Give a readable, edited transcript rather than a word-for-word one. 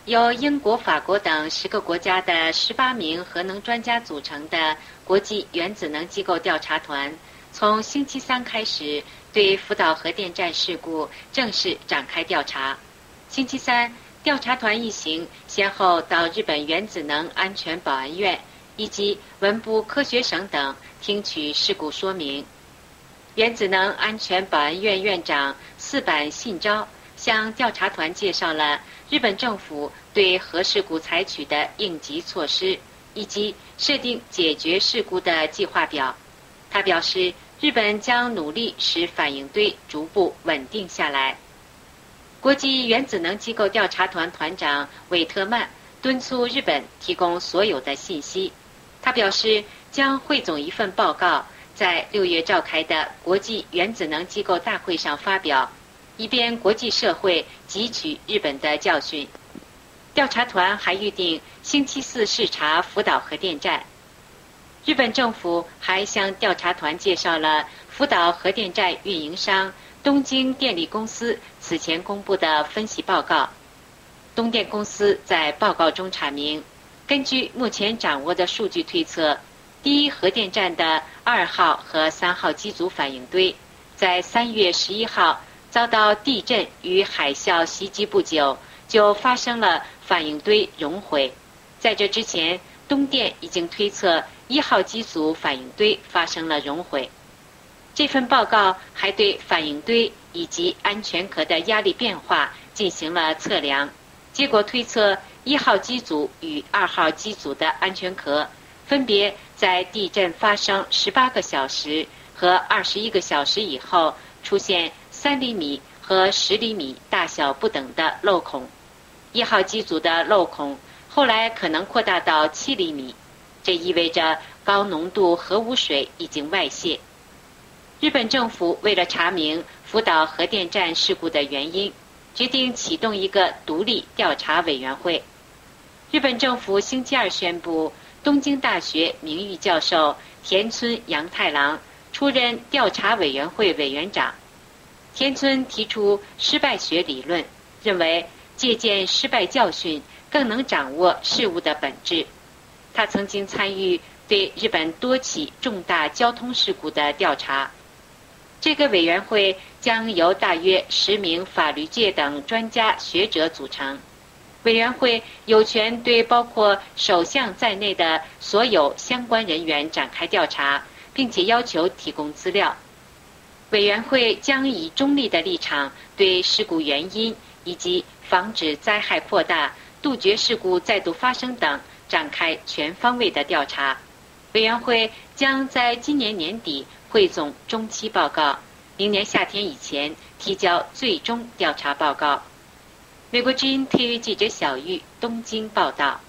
由英国、法国等10个国家的18名核能专家组成的国际原子能机构调查团，从星期三开始对福岛核电站事故正式展开调查。星期三，调查团一行先后到日本原子能安全保安院以及文部科学省等听取事故说明。原子能安全保安院院长四坂信昭向调查团介绍了日本政府对核事故采取的应急措施，以及设定解决事故的计划表。他表示，日本将努力使反应堆逐步稳定下来。国际原子能机构调查团团长韦特曼敦促日本提供所有的信息。他表示，将汇总一份报告，在6月召开的国际原子能机构大会上发表，以便国际社会汲取日本的教训。调查团还预定星期四视察福岛核电站。日本政府还向调查团介绍了福岛核电站运营商东京电力公司此前公布的分析报告。东电公司在报告中阐明，根据目前掌握的数据推测，第一核电站的2号和3号机组反应堆在3月11号遭到地震与海啸袭击不久，就发生了反应堆熔毁。在这之前，东电已经推测1号机组反应堆发生了熔毁。这份报告还对反应堆以及安全壳的压力变化进行了测量，结果推测1号机组与2号机组的安全壳分别在地震发生18个小时和21个小时以后出现3厘米和10厘米大小不等的漏孔。1号机组的漏孔后来可能扩大到7厘米，这意味着高浓度核污水已经外泄。日本政府为了查明福岛核电站事故的原因，决定启动一个独立调查委员会。日本政府星期二宣布，东京大学名誉教授田村阳太郎出任调查委员会委员长。田村提出失败学理论，认为借鉴失败教训更能掌握事物的本质。他曾经参与对日本多起重大交通事故的调查。这个委员会将由大约10名法律界等专家学者组成。委员会有权对包括首相在内的所有相关人员展开调查，并且要求提供资料。委员会将以中立的立场对事故原因以及防止灾害扩大、杜绝事故再度发生等展开全方位的调查。委员会将在今年年底汇总中期报告，明年夏天以前提交最终调查报告。美国之音特约记者小玉东京报道。